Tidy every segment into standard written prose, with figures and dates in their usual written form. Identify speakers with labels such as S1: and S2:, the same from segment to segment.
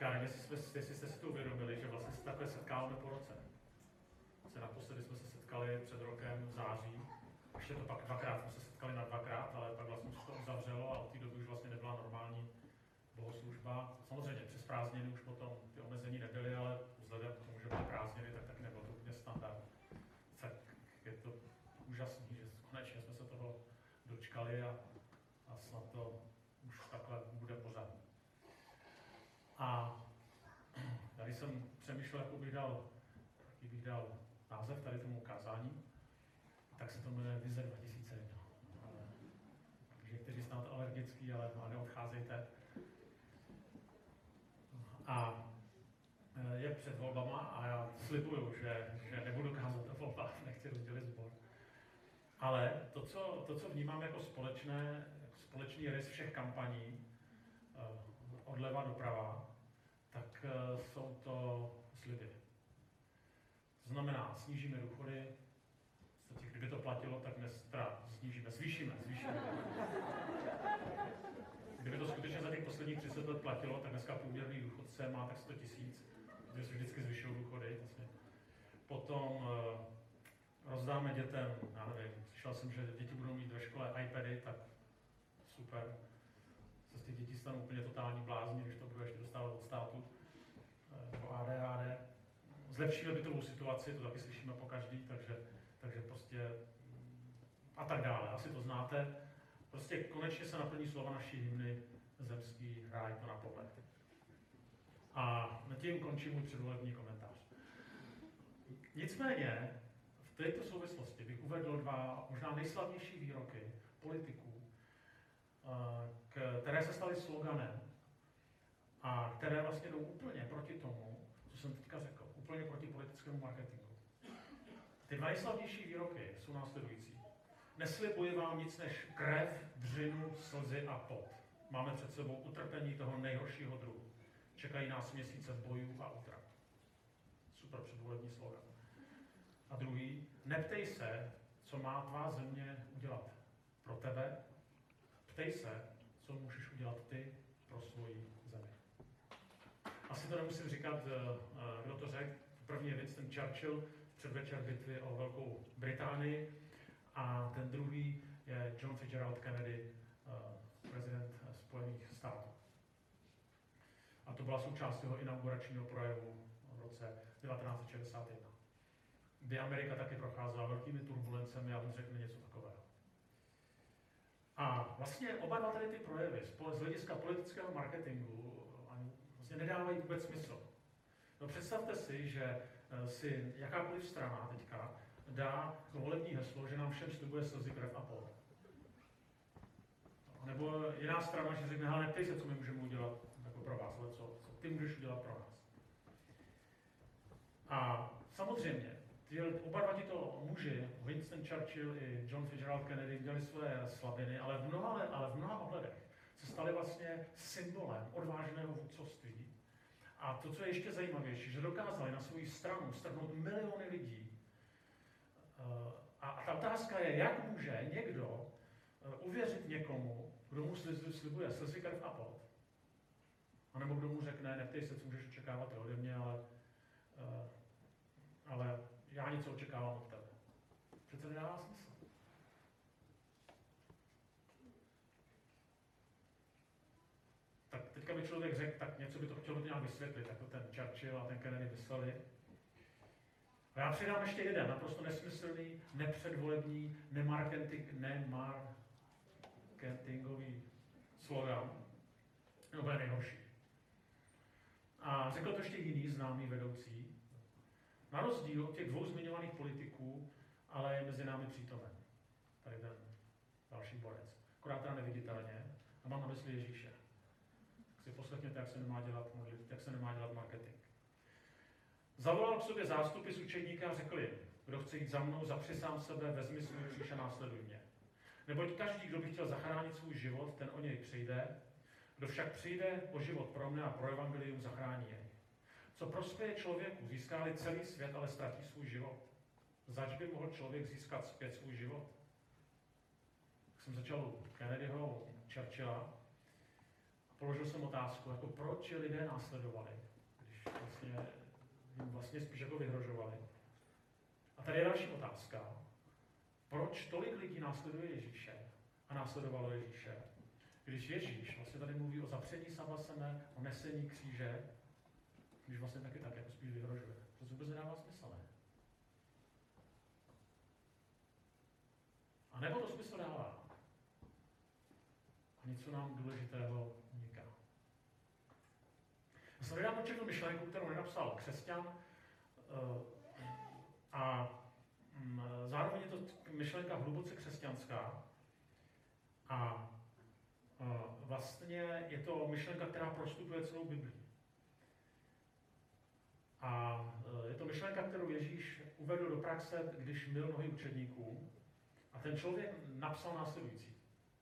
S1: Já nevím, jestli jste si to uvědomili, že vlastně se takhle setkáváme po roce. Naposledy jsme se setkali před rokem v září, ještě to pak dvakrát jsme se setkali na dvakrát, ale pak vlastně se to uzavřelo a od té doby už vlastně nebyla normální bohoslužba. Samozřejmě přes prázdniny už potom ty omezení nebyly, ale vzhledem k tomu, že byly prázdniny, tak taky nebylo to úplně standard. Tak je to úžasný, že konečně jsme se toho dočkali a snad to už takhle bude pořád. A tady jsem přemýšlel, jaký bych dal název tady tomu kázání, tak se to jmenuje Vize 2001. Takže kteří jste na to alergický, ale neodcházejte. A je před volbama a já slibuju, že nebudu kázat o volbách, nechci rozdělit sbor. Ale to, co vnímám jako společný rys všech kampaní, odleva doprava, tak jsou to sliby. To znamená, snížíme důchody, kdyby to platilo, tak zvýšíme. Kdyby to skutečně za těch posledních 30 let platilo, tak dneska průměrný důchodce má tak 100 000, protože se vždycky zvyšují důchody. Vlastně. Potom rozdáme dětem, já nevím, slyšel jsem, že děti budou mít ve škole iPady, tak super. Se z těch dětí stanou úplně totální blázni, když to budou ještě dostávat od státu, o ADHD. Zlepšíme bytovou situaci, to taky slyšíme po každý, takže prostě a tak dále. Asi to znáte. Prostě konečně se naplní slova naší hymny Zemský ráj to na pohled. A tím končí můj předvolební komentář. Nicméně v této souvislosti bych uvedl dva možná nejslavnější výroky politiků, které se staly sloganem a které vlastně jdou úplně proti tomu, co jsem teďka řekl, úplně proti politickému marketingu. Ty dva nejslavnější výroky jsou následující. Neslibuji vám nic než krev, dřinu, slzy a pot. Máme před sebou utrpení toho nejhoršího druhu. Čekají nás měsíce bojů a utrat. Super předvolební slogan. A druhý, neptej se, co má tvá země udělat pro tebe, ptej se, co můžeš udělat ty pro svoji zemi. Asi to nemusím říkat, kdo to řekl. První je Winston Churchill v předvečer bitvy o Velkou Británii a ten druhý je John Fitzgerald Kennedy, prezident Spojených států. A to byla součást jeho inauguračního projevu v roce 1961, kdy Amerika taky procházela velkými turbulencemi a on řekne něco takového. A vlastně oba dva tady ty projevy z hlediska politického marketingu vlastně nedávají vůbec smysl. No představte si, že si jakákoliv strana teďka dá volební heslo, že nám všem slibuje slzy, krev a pot. Nebo jiná strana, že řekne, hele, neptej se, co my můžeme udělat jako pro vás, ale co ty můžeš udělat pro nás. A samozřejmě, oba dva tito muži, Winston Churchill i John Fitzgerald Kennedy, měli své slabiny, ale v mnoha ohledech se stali vlastně symbolem odvážného vůdcovství. A to, co je ještě zajímavější, že dokázali na svou stranu strhnout miliony lidí. A ta otázka je, jak může někdo uvěřit někomu, kdo mu slibuje slzy, krev a pot. A nebo kdo mu řekne, neptej se, co můžeš očekávat ode mě, ale já něco očekávám od tebe. Přece nedává smysl. Tak teďka by člověk řekl, tak něco by to chtělo nějak vysvětlit, tak to ten Churchill a ten Kennedy mysleli. A já přidám ještě jeden naprosto nesmyslný, nepředvolební, nemarketingový slogan. No, bude nejhorší. A řekl to ještě jiný známý vedoucí. Na rozdíl od těch dvou zmiňovaných politiků, ale je mezi námi přítomen. Tady ten další borec. Akorát teda neviditelně. A mám na mysli Ježíše. Tak si poslechněte, jak se nemá dělat marketing. Zavolal k sobě zástupy z učedníka a řekl jim, kdo chce jít za mnou, zapři sám sebe, vezmi svůj kříž a následuj mě. Neboť každý, kdo by chtěl zachránit svůj život, ten o něj přijde. Kdo však přijde o život pro mne a pro evangelium, zachrání jej. Co prospěje člověku, získá-li celý svět, ale ztratí svůj život? Zač by mohl člověk získat zpět svůj život? Tak jsem začal Kennedyho, Churchilla, položil jsem otázku, jako proč je lidé následovali, když jim vlastně spíš jako vyhrožovali. A tady je další otázka. Proč tolik lidí následuje Ježíše a následovalo Ježíše, když Ježíš vlastně tady mluví o zapření sama sebe, o nesení kříže, když vlastně taky tak jako spíš vyhrožuje. To vůbec nedává smysl, ne? A nebo to smysl dává. A něco nám důležitého uniká. Já jsem nedávno četl myšlenku, kterou nenapsal křesťan, a zároveň je to myšlenka hluboce křesťanská. A vlastně je to myšlenka, která prostupuje celou Biblii. A je to myšlenka, kterou Ježíš uvedl do praxe, když myl nohy učedníků. A ten člověk napsal následující.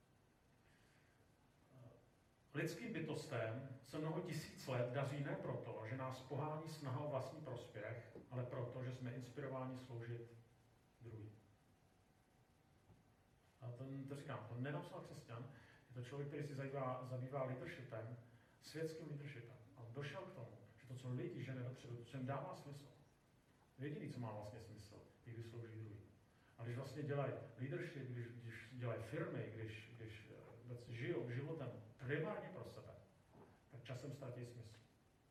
S1: Lidským bytostem se mnoho tisíc let daří ne proto, že nás pohání snaha o vlastní prospěch, ale proto, že jsme inspirováni sloužit druhým. A to říkám, to nenapsal křesťan, je to člověk, který si zabývá leadershipem, světským leadershipem. A on došel k tomu, že to, co lidi žene dopředu, to, co jim dává smysl, jediný, co má vlastně smysl, je, když slouží druhým. A když vlastně dělají leadership, když dělají firmy, když žijou životem primárně pro sebe, tak časem ztratí smysl.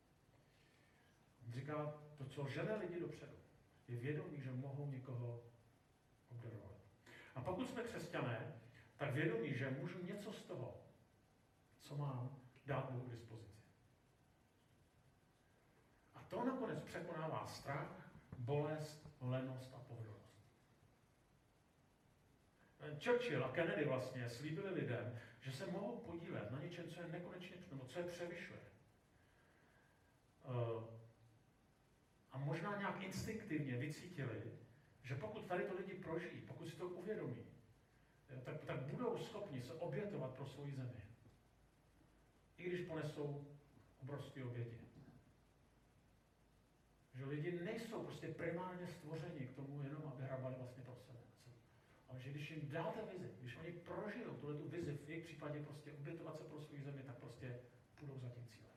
S1: On říká, to, co žene lidi dopředu, je vědomí, že mohou někoho obdarovat. A pokud jsme křesťané, tak vědomí, že můžu něco z toho, co mám, dát Bohu k dispozici. A to nakonec překonává strach, bolest, lenost a pohodlnost. Churchill a Kennedy vlastně slíbili lidem, že se mohou podílet na něčem, co je nekonečně, nebo co je převyšuje. A možná nějak instinktivně vycítili, že pokud tady to lidi prožijí, pokud si to uvědomí, tak budou schopni se obětovat pro svou zemi. I když ponesou obrovské oběti. Že lidi nejsou prostě primárně stvořeni k tomu jenom, aby hrabali vlastně pro sebe. Ale že když jim dáte vizi, když oni prožijou tuhletu vizi, v jejich případě prostě obětovat se pro svou zemi, tak prostě půjdou za tím cílem.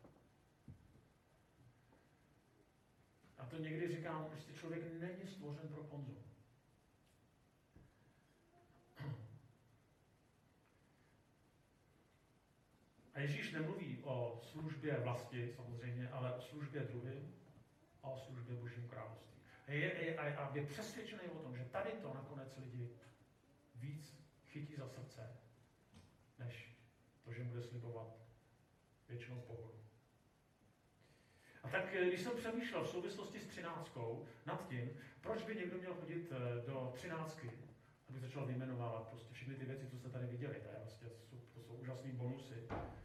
S1: A to někdy říkám, prostě člověk není stvořen pro konzum. A Ježíš nemluví o službě vlasti, samozřejmě, ale o službě druhým a o službě Božímu království. A je přesvědčený o tom, že tady to nakonec lidi víc chytí za srdce, než to, že bude slibovat věčnou pohodu. A tak když jsem přemýšlel v souvislosti s 13. nad tím, proč by někdo měl chodit do 13, aby začal vyjmenovávat prostě všechny ty věci, co jste tady viděli, to jsou úžasný bonusy.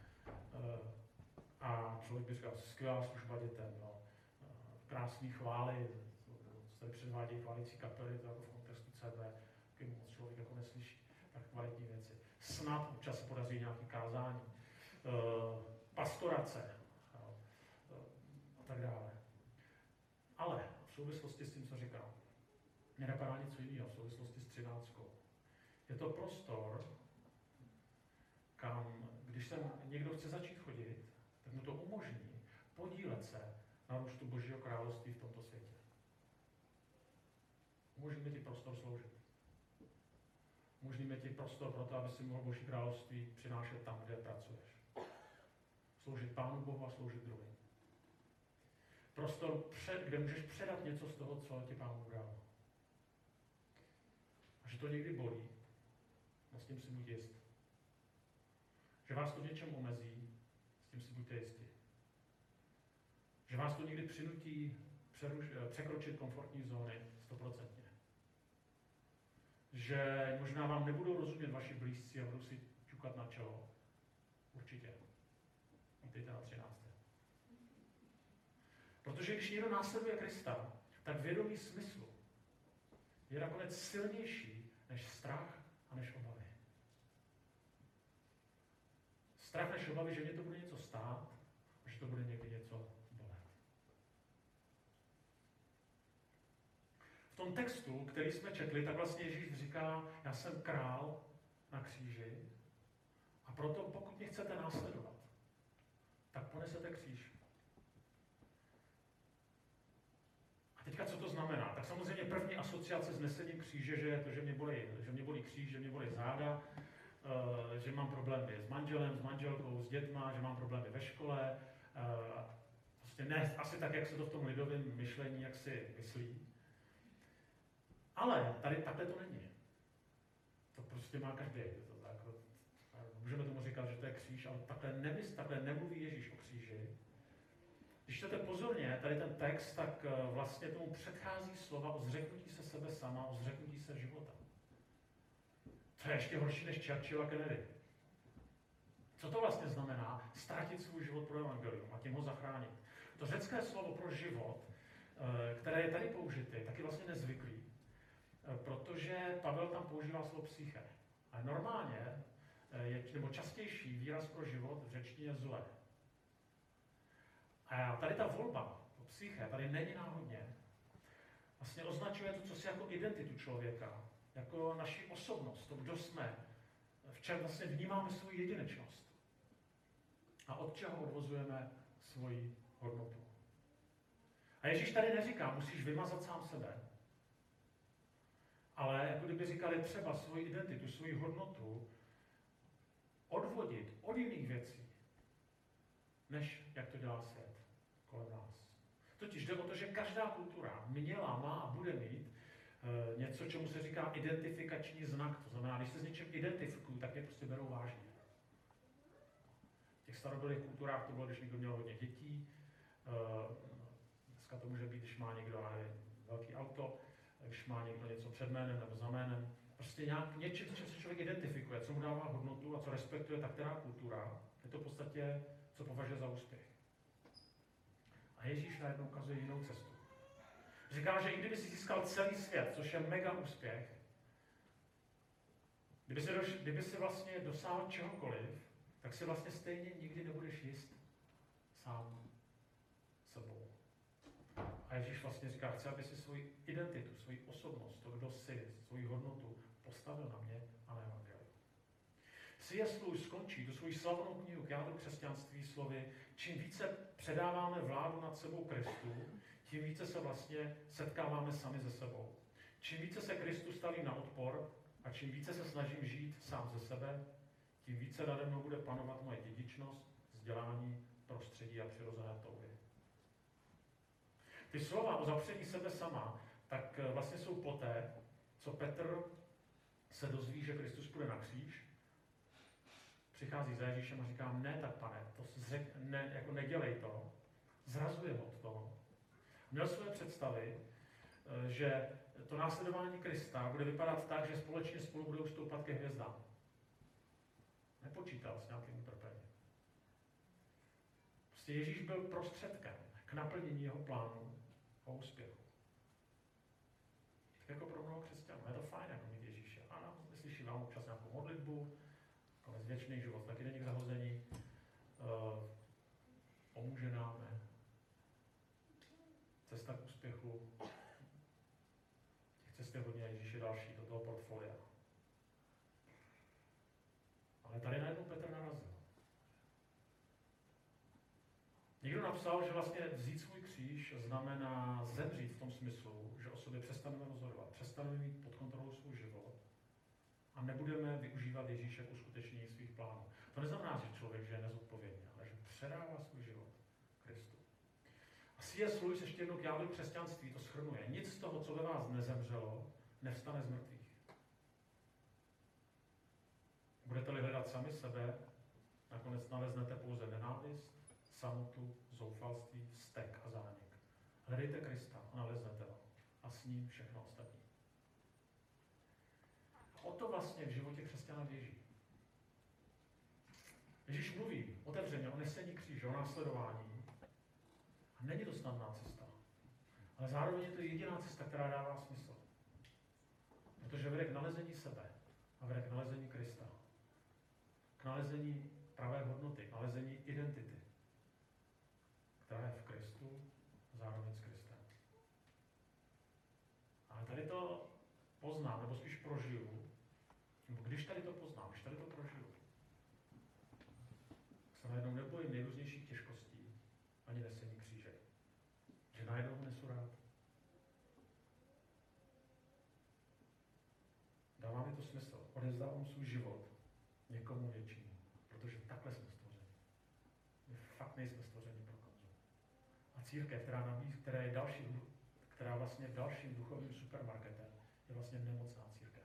S1: A člověk by říkal, skvělá služba dětem, no, krásný chvály, co tady předvádějí chválící kapely, to jako v kontextu CV, taky moc člověk jako neslyší, tak kvalitní věci. Snad občas podaří nějaké kázání, pastorace a tak dále. Ale v souvislosti s tím, co říkám, mě napadá něco jiného v souvislosti s 13. Je to prostor, kam, když sem někdo chce začít chodit, tak mu to umožní podílet se na růstu Božího království v tomto světě. Umožníme ti prostor sloužit. Umožníme ti prostor pro to, aby si mohl Boží království přinášet tam, kde pracuješ. Sloužit Pánu Bohu a sloužit druhým. Prostor, kde můžeš předat něco z toho, co ti Pán Bůh dal. A že to někdy bolí, no s tím si buď jist. Že vás to něčem omezí, s tím si buďte jistí. Že vás to někdy přinutí překročit komfortní zóny 100%. Že možná vám nebudou rozumět vaši blízcí a budou si ťukat na čelo. Určitě. Vítejte na 13. Protože když někdo následuje Krista, tak vědomí smyslu je nakonec silnější než strach a než obavy. Strach než obavy, že mě to bude něco stát a že to bude někdy něco bolet. V tom textu, který jsme četli, tak vlastně Ježíš říká, já jsem král na kříži a proto pokud mě chcete následovat, první asociace s nesením kříže, že je to, že mě bolí kříž, že mě bolí záda, že mám problémy s manželem, s manželkou, s dětma, že mám problémy ve škole. Prostě ne asi tak, jak se to v tom lidovém myšlení, jak si myslí. Ale tady takhle to není. To prostě má každý. Můžeme tomu říkat, že to je kříž, ale takhle nemluví Ježíš o kříži. Když čtete pozorně, tady ten text, tak vlastně tomu předchází slova o zřeknutí se sebe sama, o zřeknutí se života. To je ještě horší než Churchill a Kennedy. Co to vlastně znamená? Ztratit svůj život pro evangelium a tím ho zachránit. To řecké slovo pro život, které je tady použité, taky vlastně nezvyklý, protože Pavel tam používá slovo psyché. A normálně, nebo častější výraz pro život v řečtině zlé. A tady ta volba, to psyché, tady není náhodně. Vlastně označuje to, co si jako identitu člověka, jako naši osobnost, to, kdo jsme, v čem vlastně vnímáme svou jedinečnost. A od čeho odvozujeme svoji hodnotu. A Ježíš tady neříká, musíš vymazat sám sebe, ale jako kdyby říkali třeba svoji identitu, svoji hodnotu odvodit od jiných věcí, než jak to dělá svět kolem nás. Totiž jde o to, že každá kultura měla, má a bude mít něco, čemu se říká identifikační znak. To znamená, když se s něčím identifikují, tak je prostě berou vážně. V těch starobylých kulturách to bylo, když někdo měl hodně dětí. Dneska to může být, když má někdo velký auto, když má někdo něco před jménem nebo za jménem. Prostě něčím, s čím se člověk identifikuje, co mu dává hodnotu a co respektuje ta která kultura, je to v podstatě, co považuje za úspěch. A Ježíš najednou ukazuje jinou cestu. Říká, že i kdyby si získal celý svět, což je mega úspěch, kdyby si vlastně dosáhl čehokoliv, tak si vlastně stejně nikdy nebudeš jist sám sebou. A Ježíš vlastně říká, chce, aby si svoji identitu, svoji osobnost, to, kdo jsi, svoji hodnotu postavil na mě a na evangelium. C.S. Lewis skončí tu svoji slavnou knihu k jádru křesťanství slovy, čím více předáváme vládu nad sebou Kristu, tím více se vlastně setkáváme sami ze sebou. Čím více se Kristu stavím na odpor a čím více se snažím žít sám ze sebe, tím více nade mnou bude panovat moje dědičnost, vzdělání, prostředí a přirozené touhy. Ty slova o zapření sebe sama, tak vlastně jsou poté, co Petr se dozví, že Kristus půjde na kříž, přichází za Ježíšem a říká, ne tak pane, jako nedělej to, zrazuje ho od toho. Měl své představy, že to následování Krista bude vypadat tak, že společně spolu budou stoupat ke hvězdám. Nepočítal s nějakým utrpením. Prostě Ježíš byl prostředkem k naplnění jeho plánu o úspěchu. Tak jako pro mnoho křesťanů. Je to fajn, jako mít Ježíše. Ano, vyslyšíme občas nějakou modlitbu, konec věčný život, taky není k zahození. Pomůže nám, ne? Cesta k úspěchu. Těch cest je hodně, Ježíš je další do toho portfolia. Ale tady najednou Petr narazil. Někdo napsal, že vlastně vzít svůj kříž znamená zemřít v tom smyslu, že o sobě přestaneme rozhodovat, přestaneme mít pod kontrolou svůj život a nebudeme využívat Ježíše k uskutečnění svých plánů. To neznamená, že člověk žije nezodpovědně, ale že předává svůj život Kristu. A C.S. Lewis ještě jednou k jádru křesťanství to shrnuje. Nic z toho, co ve vás nezemřelo, nevstane z mrtvých. Budete-li hledat sami sebe, nakonec naleznete pouze nenávist, samotu, zoufalství, vztek a zánik. Hledejte Krista a naleznete ho. A s ním všechno ostatní. A o to vlastně v životě křesťana běží. Ježíš mluví otevřeně o nesení kříže, o následování. A není to snadná cesta. Ale zároveň je to jediná cesta, která dává smysl. Protože vede k nalezení sebe a vede k nalezení Krista. K nalezení pravé hodnoty, k nalezení identity, která je v Kristu a zároveň s Kristem. Ale tady to poznám, nebo spíš prožiju, nebo když tady to poznám, když tady to prožiju, se najednou nebojím nejrůznějších těžkostí ani nesení kříže. Že najednou nesu rád. svůj život někomu většímu. Protože takhle jsme stvořeni. My fakt nejsme stvořeni pro konzum. A církev, která je která vlastně dalším duchovním supermarketem, je vlastně nemocná církev.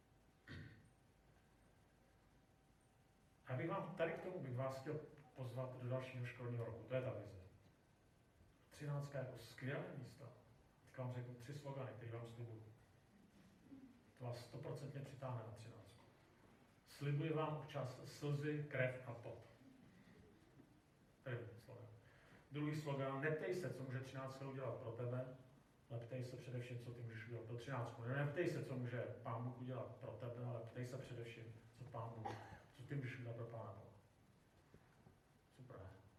S1: A bych vás chtěl pozvat do dalšího školního roku. To je ta vize. 13 jako skvělé místo. Tak vám řeknu 3 slogany, které vám slibuju. To vás 100% přitáhne na 13. Slibuji vám občas slzy, krev a pot. První slogan. Druhý slogan, neptej se, co může 13 udělat pro tebe, ale ptej se především, co ty můžeš udělat pro 13. Neptej se, co může Pán Bůh udělat pro tebe, ale ptej se především, co ty můžeš udělat pro Pána Boha. Super.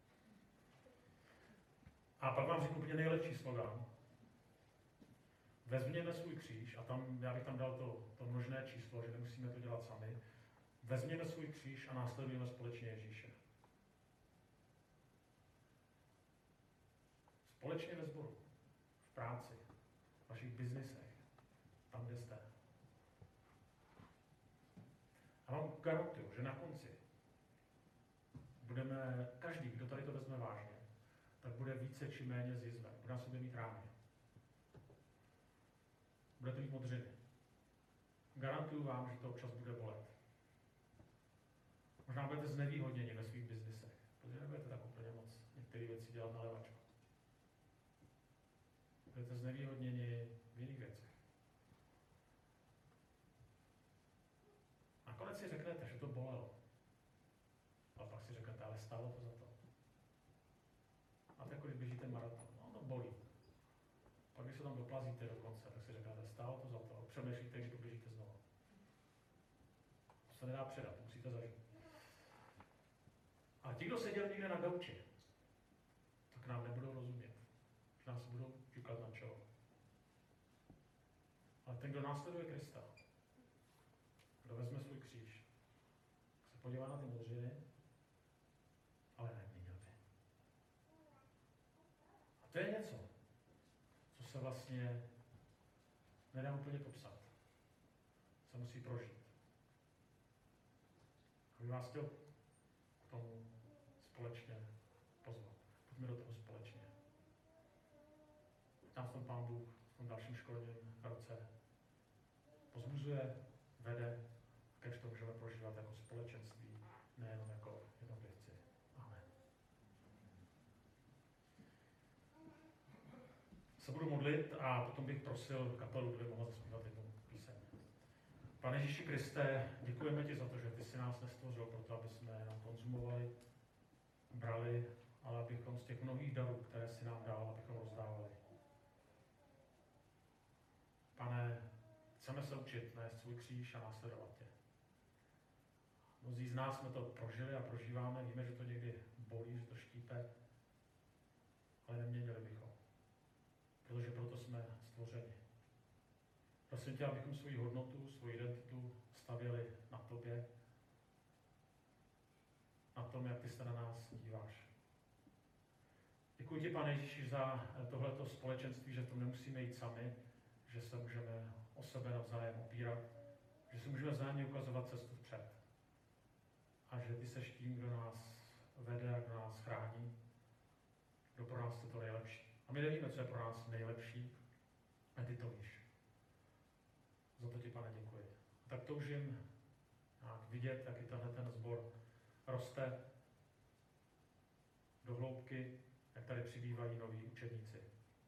S1: A pak vám řeknu úplně nejlepší slogan. Vezměme svůj kříž, a já bych tam dal to množné číslo, že nemusíme to dělat sami. Vezměme svůj kříž a následujeme společně Ježíše. Společně ve sboru, v práci, v vašich biznisech, tam, kde jste. A vám garantuju, že na konci každý, kdo tady to vezme vážně, tak bude více či méně zjizven. Bude na sobě mít rány. Budete mít modřiny. Garantuju vám, že to občas bude bolet. Možná budete znevýhodněni ve svých biznisech, protože nebudete tak úplně moc některé věci dělat na levačku. Budete znevýhodněni v jiných věcech. Nakonec si řeknete, že to bolelo. Ale pak si řeknete, ale stálo to za to. A to jako když běžíte maraton. No, to bolí. Pak když se tam doplazíte do konce, tak si řeknete, stálo to za to. A přemýšlíte, když poběžíte znovu. To se nedá předat, to musíte zažít. A ti, kdo seděli někde na gauči, tak nám nebudou rozumět. Že nás budou ťukat na čelo. Ale ten, kdo následuje Krista, kdo vezme svůj kříž, se podívá na ty modřiny, ale neměnil by. A to je něco, co se vlastně nedá úplně popsat. Se musí prožít. A bych vás chtěl k tomu společně pozvat. Pojďme do toho společně. Tam v tom Pán Bůh v tom dalším školním roce pozbuzuje, vede, kež to můžeme prožívat jako společenství, nejenom jako jednotlivci. Amen. Se budu modlit a potom bych prosil kapelu, kdyby mohla zaspívat jednu píseň. Pane Ježíši Kriste, děkujeme ti za to, že ty jsi nás nestvořil proto, aby jsme jenom konzumovali, brali, ale abychom z těch mnohých darů, které jsi nám dal, abychom rozdávali. Pane, chceme se učit nést svůj kříž a následovat tě. Mnozí z nás jsme to prožili a prožíváme, víme, že to někdy bolí, že to štípe, ale neměnili bychom, protože proto jsme stvořeni. Prosím tě, abychom svoji hodnotu, svoji identitu stavěli na tobě, na tom, jak ty se na nás díváš. Děkuji ti, Pane Ježíši, za tohleto společenství, že to nemusíme jít sami, že se můžeme o sebe navzájem opírat, že si můžeme vzájemně ukazovat cestu vpřed. A že ty seš tím, kdo nás vede a kdo nás chrání, kdo pro nás je to nejlepší. A my nevíme, co je pro nás nejlepší, a ty to víš. Za to ti, Pane, děkuji. A tak toužím vidět, jak i ten sbor roste do hloubky, jak tady přibývají noví učedníci.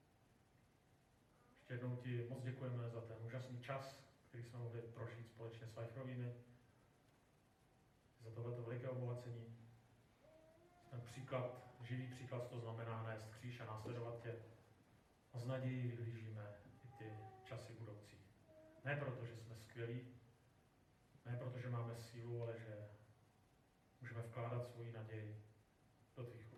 S1: Ještě jednou ti moc děkujeme za ten úžasný čas, který jsme mohli prožít společně s Vajchrovými, za tohleto veliké obohacení. Ten příklad, živý příklad, to znamená nést kříž a následovat tě. A s nadějí vyhlížíme i ty časy budoucí. Ne proto, že jsme skvělí, ne proto, že máme sílu, ale že můžeme vkládat svoji naději do tvých